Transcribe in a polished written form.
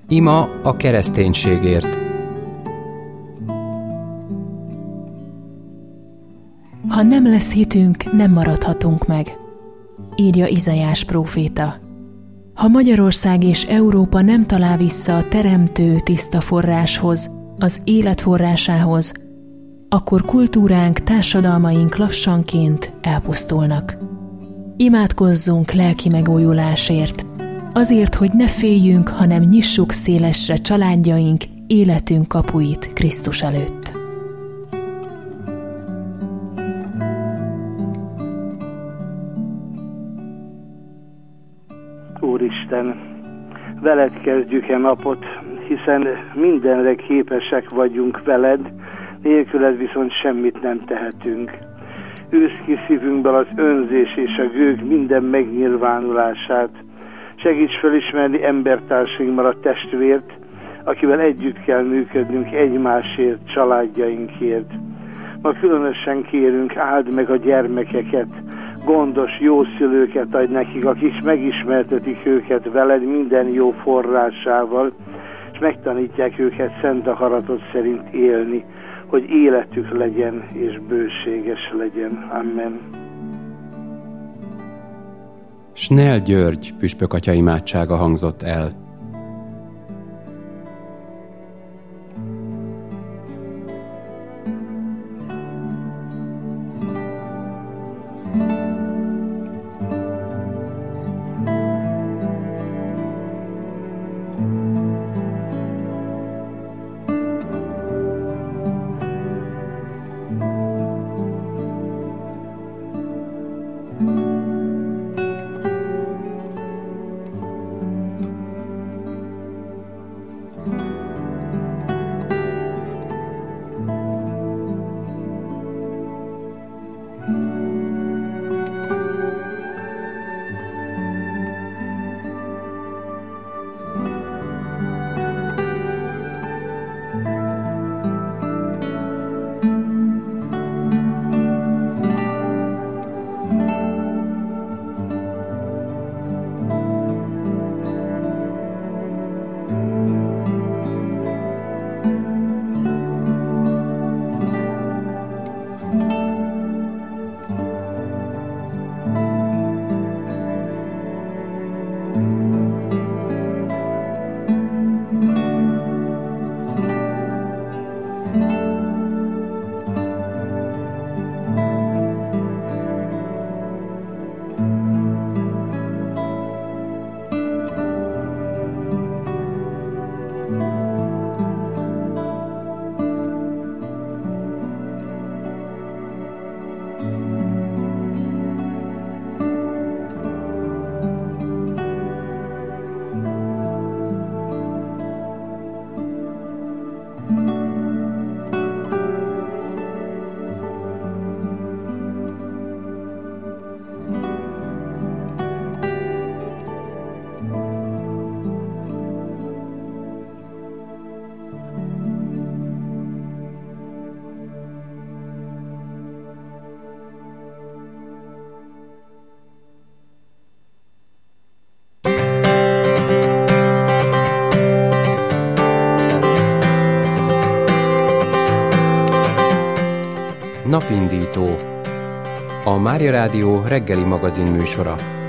Ima a kereszténységért. Ha nem lesz hitünk, nem maradhatunk meg, írja Izaiás próféta. Ha Magyarország és Európa nem talál vissza a teremtő tiszta forráshoz, az élet forrásához, akkor kultúránk, társadalmaink lassanként elpusztulnak. Imádkozzunk lelki megújulásért, azért, hogy ne féljünk, hanem nyissuk szélesre családjaink, életünk kapuit Krisztus előtt. Úristen, veled kezdjük e napot, hiszen mindenre képesek vagyunk veled, nélküled viszont semmit nem tehetünk. Űzd ki szívünkből az önzés és a gőg minden megnyilvánulását. Segíts felismerni embertársainkban a testvért, akivel együtt kell működnünk egymásért, családjainkért. Ma különösen kérünk, áld meg a gyermekeket, gondos, jó szülőket adj nekik, akik megismertetik őket veled minden jó forrásával, és megtanítják őket szent akaratod szerint élni, hogy életük legyen és bőséges legyen. Amen. Snell György püspökatya imádsága hangzott el. Napindító, a Mária Rádió reggeli magazin műsora.